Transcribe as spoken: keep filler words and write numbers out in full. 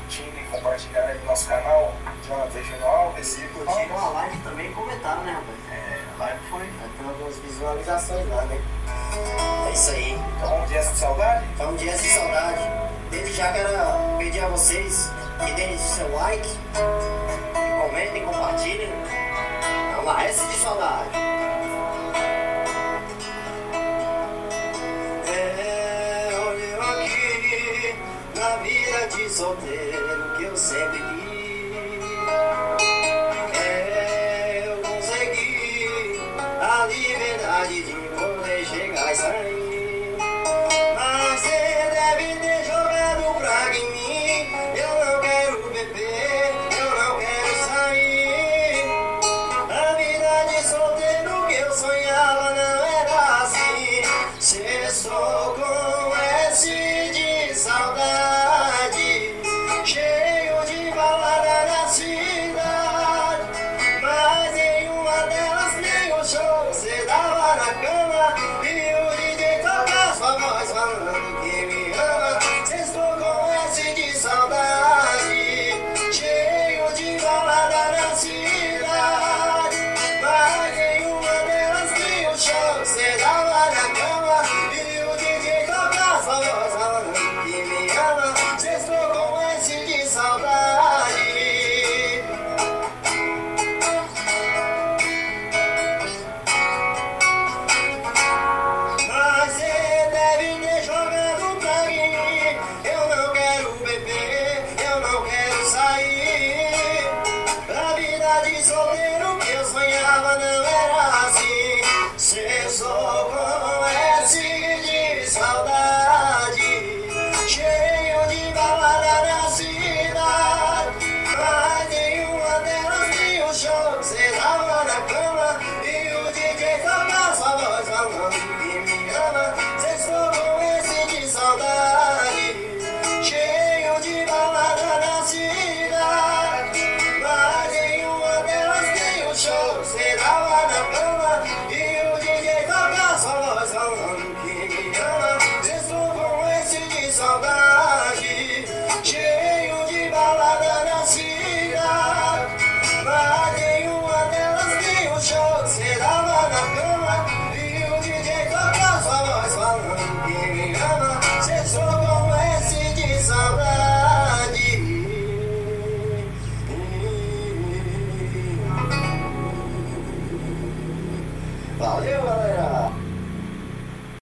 curtindo e compartilhando aí no nosso canal, Jonathan Júnior Alves. E curtiram a live também e comentaram, né, rapaz? É, a live foi. Tem algumas visualizações lá, né? É isso aí. Então, um dia de saudade? Então, um dia de saudade. Desde já quero pedir a vocês que deem seu like, que comentem, compartilhem. É uma S de saudade. É, olha eu aqui na vida de solteiro que eu sempre quis. É, eu consegui a liberdade de poder chegar e sair. Mas você deve ter jogado praga em mim. Eu não quero beber, eu não quero sair. A vida de solteiro que eu sonhava não era assim. Cê só com S de saudade, cheio de balada na cidade. Mas nenhuma delas nem o show cê dava na cama. E o D J toca sua voz falando que me ama. Cê estou com S de saudade, cheio de balada na cidade. Mas nenhuma delas nem o show cê dava na cama. E o D J toca sua voz falando que me ama. Cê estou com S de saudade. Mas você deve ter jogado pra mim. Eu não quero beber, eu não quero sair. A vida de solteiro que eu sonhava não era assim. Cê só com S de saudade, cheio de balada na cidade. Mas nenhuma delas tinha o show cê dava na cama. E o D J toca sua voz falando que me ama. Cê estou com S de saudade, cheio de balada na cidade. Mas nenhuma delas tem o show cê dava na cama. E o D J toca sua voz falando que me ama. Cê estou com S de saudade.